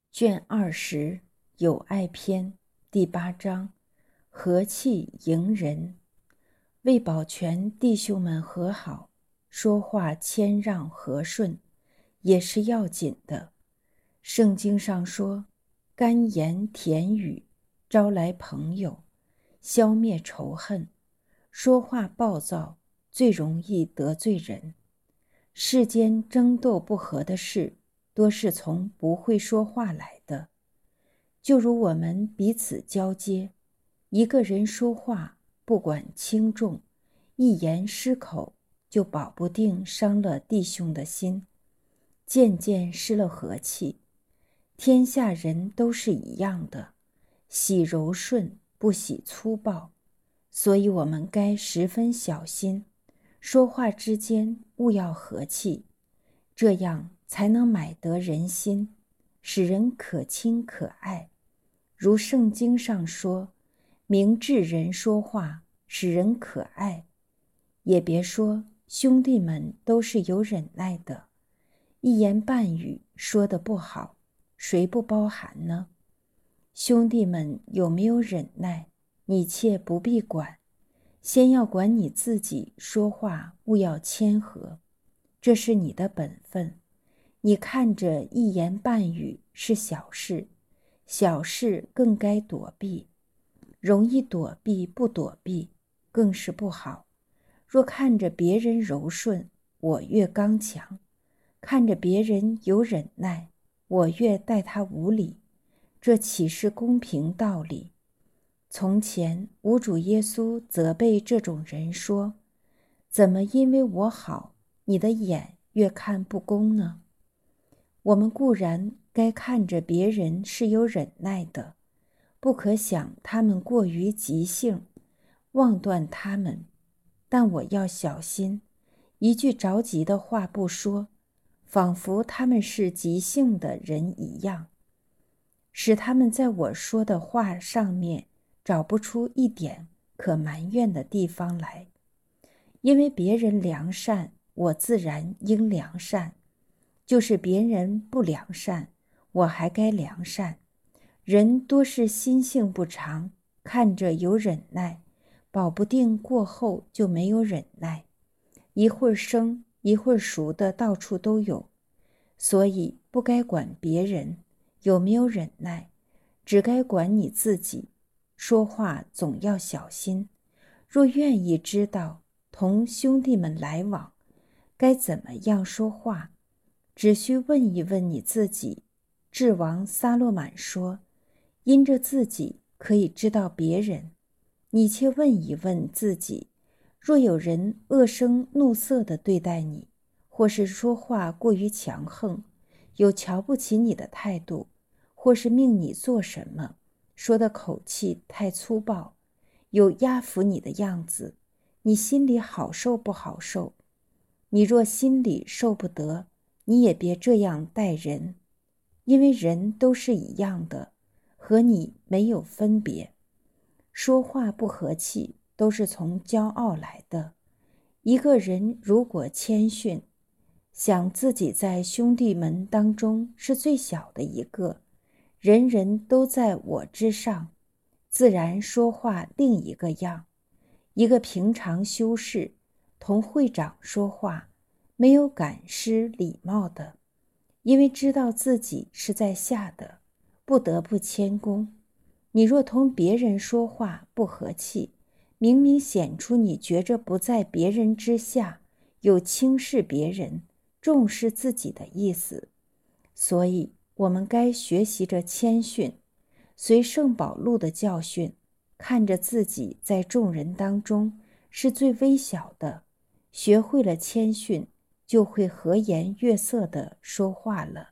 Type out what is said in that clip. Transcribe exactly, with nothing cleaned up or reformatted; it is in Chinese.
卷二十友爱篇第八章和气迎人。为保全弟兄们和好，说话谦让和顺也是要紧的。圣经上说，甘言甜语招来朋友，消灭仇恨。说话暴躁最容易得罪人。世间争斗不和的事，多是从不会说话来的。就如我们彼此交接，一个人说话不管轻重，一言失口就保不定伤了弟兄的心，渐渐失了和气。天下人都是一样的，喜柔顺，不喜粗暴，所以我们该十分小心，说话之间务要和气，这样才能买得人心，使人可亲可爱。如圣经上说，明智人说话使人可爱。也别说兄弟们都是有忍耐的，一言半语说得不好，谁不包含呢？兄弟们有没有忍耐，你切不必管，先要管你自己说话务要谦和，这是你的本分。你看着一言半语是小事，小事更该躲避，容易躲避不躲避更是不好。若看着别人柔顺，我越刚强；看着别人有忍耐，我越待他无礼，这岂是公平道理？从前吾主耶稣责备这种人说，怎么因为我好，你的眼越看不公呢？我们固然该看着别人是有忍耐的，不可想他们过于急性，妄断他们。但我要小心，一句着急的话不说，仿佛他们是急性的人一样，使他们在我说的话上面找不出一点可埋怨的地方来。因为别人良善，我自然应良善；就是别人不良善，我还该良善。人多是心性不长，看着有忍耐，保不定过后就没有忍耐，一会儿生一会儿熟的到处都有。所以不该管别人有没有忍耐，只该管你自己。说话总要小心，若愿意知道同兄弟们来往该怎么样说话，只需问一问你自己。智王撒洛满说，因着自己可以知道别人，你且问一问自己，若有人恶声怒色地对待你，或是说话过于强横，有瞧不起你的态度，或是命你做什么，说的口气太粗暴，有压服你的样子，你心里好受不好受？你若心里受不得，你也别这样待人，因为人都是一样的，和你没有分别。说话不和气，都是从骄傲来的。一个人如果谦逊，想自己在兄弟们当中是最小的一个，人人都在我之上，自然说话另一个样。一个平常修士同会长说话，没有敢失礼貌的，因为知道自己是在下的，不得不谦恭。你若同别人说话不和气，明明显出你觉着不在别人之下，有轻视别人、重视自己的意思。所以我们该学习着谦逊，随圣保禄的教训，看着自己在众人当中是最微小的，学会了谦逊，就会和颜悦色地说话了。